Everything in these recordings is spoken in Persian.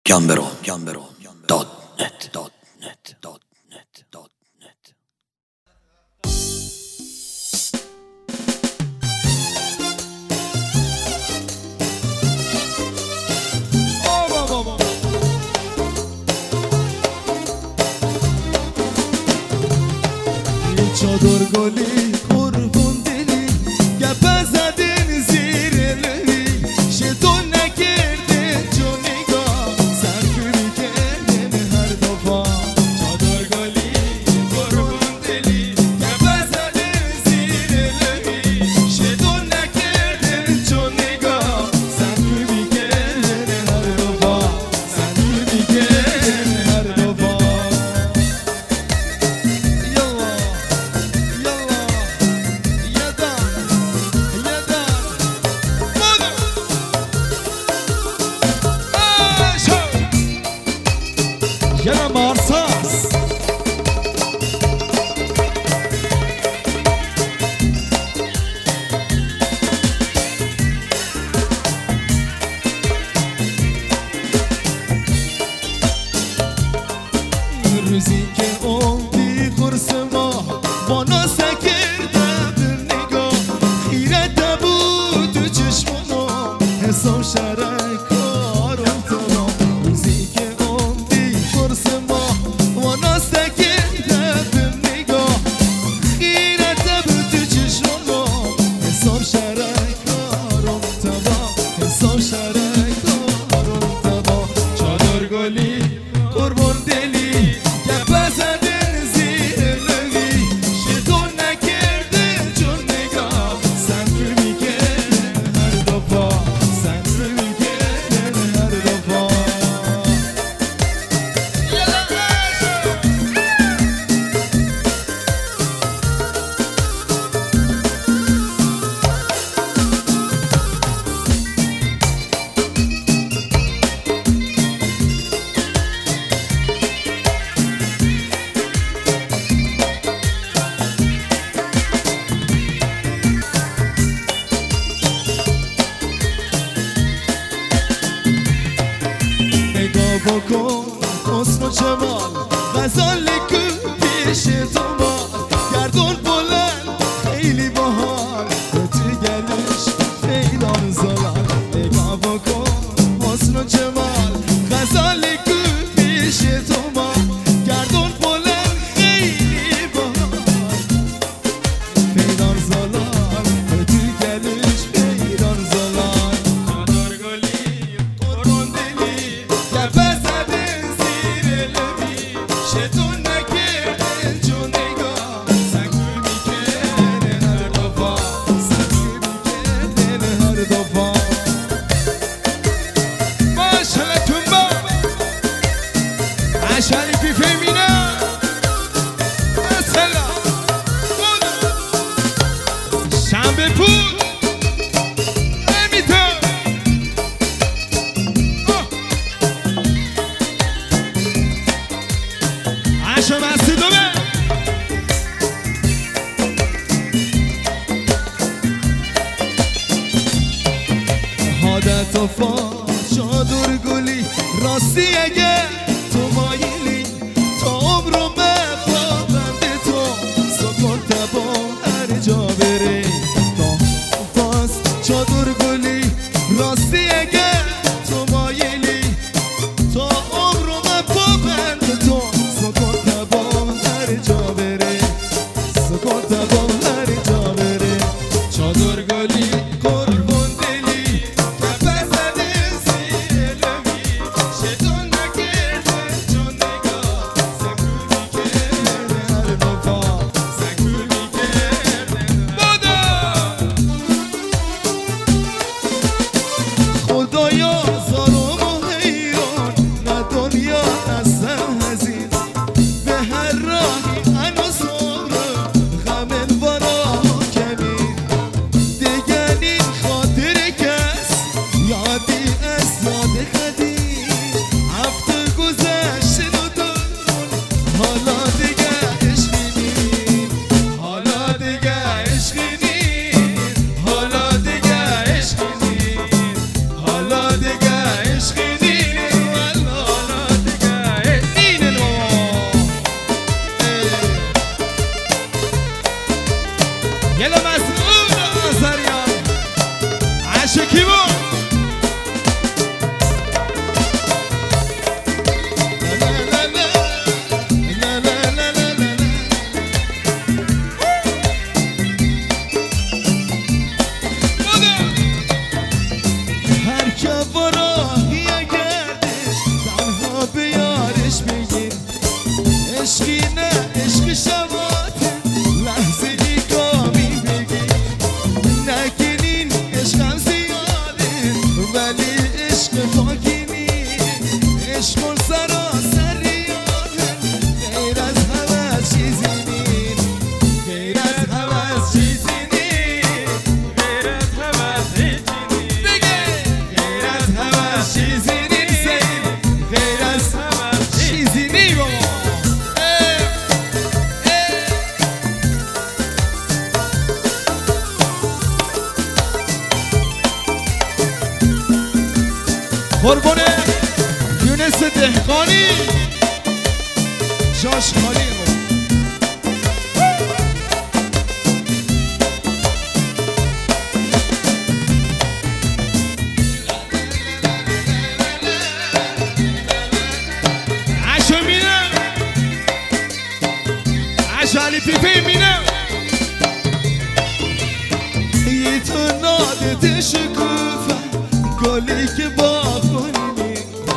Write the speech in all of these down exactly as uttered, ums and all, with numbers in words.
گمبرو گمبرو دات نت دات نت دات نت دات نت. چادر گلی قربون دلی گپ زدن زیر لبی شتون نکردن جو نگاه سرکوبی کردن هر دفعه. چادر گلی قربون دلی گپ زدن زیر لبی شتون نکردن جو نگاه سرکوبی کردن هر دفعه سرکوبی کردن هر دفعه. Yine Marsas روزی که اومدی قرص ما با ناسکردم نگاه خیرت بود تو چشمونم حساب شرک کارم تمام. روزی که اومدی قرص ما با ناسکردم نگاه خیرت بود تو چشمونم حساب شرک کارم تمام حساب شرک کارم تمام. چادر گلی قربون دلی گپ زدن زیر لبی شتون نکرده چون نگاه سنفر میکردن هر دفعه سنفر میکردن هر دفعه. نگاه بکن حسن و جمال غزال کو پیش تو ما گردون بلند خیلی باحال به تو گلش پیدان زلال. نگاه بکن حسن و جمال غزال کو پیش تو ما گردون بلند خیلی باحال پیدان زلال به تو گلش پیدان زلال. چادر گلی قربون دلی گپ زدن زیر لبی شتون نکردن جو نگاه سنگوبی کردن هر دفعه سنگوبی کردن هر دفعه. ماشالله تنبا عشریفی فهمینا مثلا شنبه پول نمیتون عشا مسیدومه حادت و فا چادر گلی راستی اگه تو مایلی تا عمرو با بند تو سکن تبا هر جا بره تا باز. چادر گلی راستی اگه تو مایلی تا عمرو با بند تو سکن تبا هر جا بره سکن تبا هر جا بره. چادر گلی قربون دلی گپ زدن زیر لبی شتون نکردن یونس دهقانی جاش خالی عشو مینم عشو علی پیپی مینم یه تو نادت شکوفه گلی که با خونی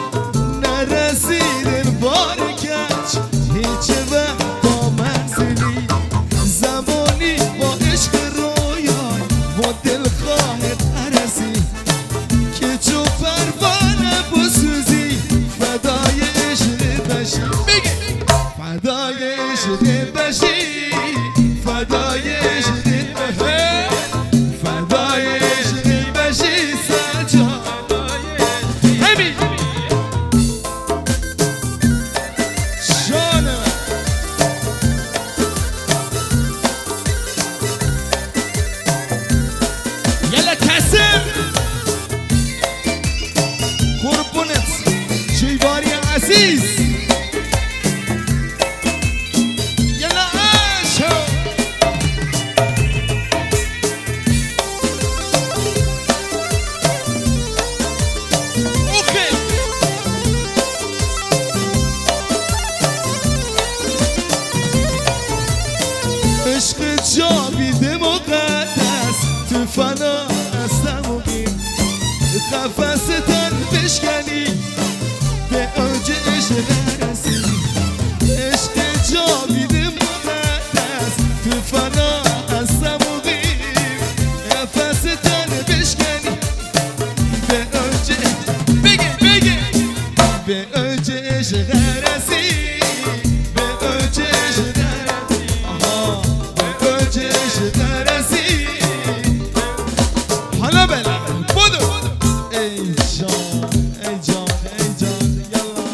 نرسیدن بارکش هیچ وقت با منزلی زمانی با عشق رویای و دلخواهت عرضی که چو پروانه بسوزی فدای عشق بشی بگی فدای عشق بشی فدای عشق بشی فدای عشق بشی سجاد همین شانه یلا کسم قربونت شیباری عزیز یلا عشو اوکی عشق جاوید مقدس تو فنا هستم و این قفستن بشکنی به اوج عشق رسی عشق جاوید مقدس تو فنا هستم و این قفستن بشکنی به اوج بگه بگه به اوج عشق رسی به اوج عشق رسی آها به اوج عشق رسی حالا بله بودو ای جان ای جان ای جان یلا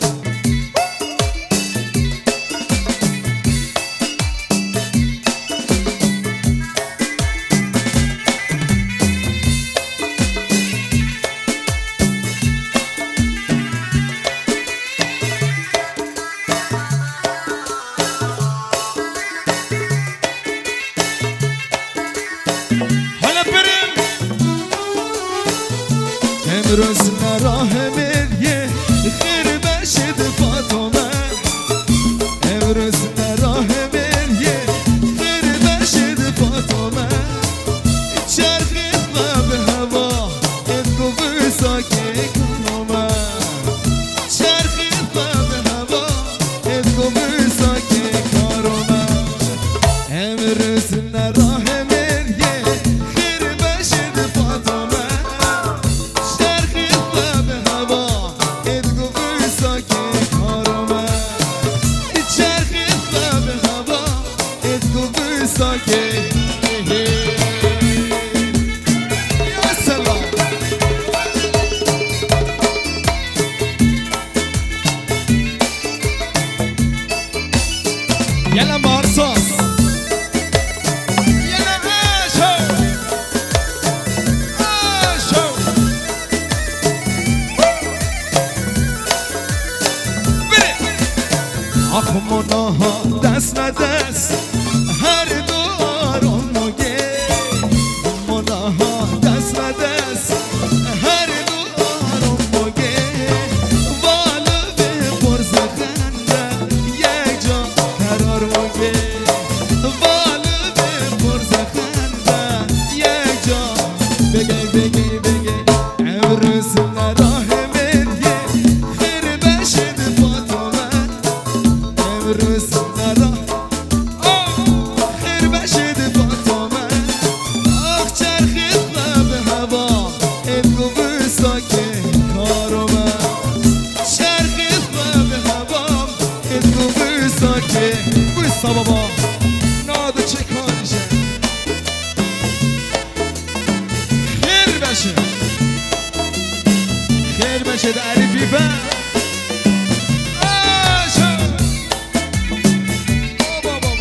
حالا بریم امروز نراه ملیه خیر بشد فاطمه امروز نراه ملیه خیر بشد فاطمه چرخ به هوا ادگو بساکه کنومه چرخ به هوا ادگو بساکه کارومه امروز نراه ملیه خیر بشد فاطمه چرخ به هوا ادگو بساکه کارومه چرخ به هوا ادگو بساکه یا سلام یلا مارساس یلا عشو عشو بره آخ مناها دست ندست هر دو آرام مگه مناها دست ندست هر دو آرام مگه والا به برز خنده یک جا قرار مگه والا به برز خنده یک جا بگه بگه بگه امروز نراه ملیه خیر بشد فاطمه امروز نراه خیر بشد فاطمه آخ چرخ به هوا ادگو بساکه کارومه چرخ به هوا ادگو بساکه بسا بابا ناده چه کاریشه خیر بشه خیر بشه علی بیبه عشو بابا بابا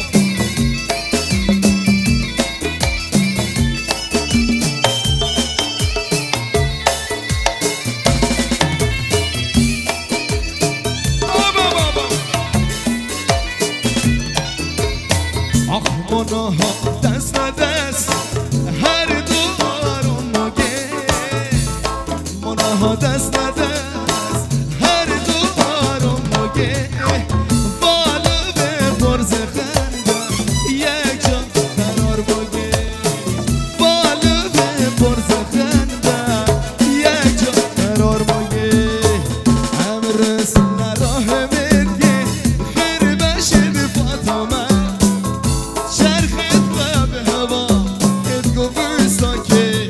بس نراه مرگه خیر بشه به فاطمه چرخت و به هوا ات گفت ساکه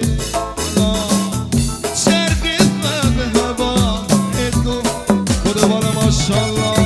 چرخت و به هوا ات گفت خدا بالا ماشالله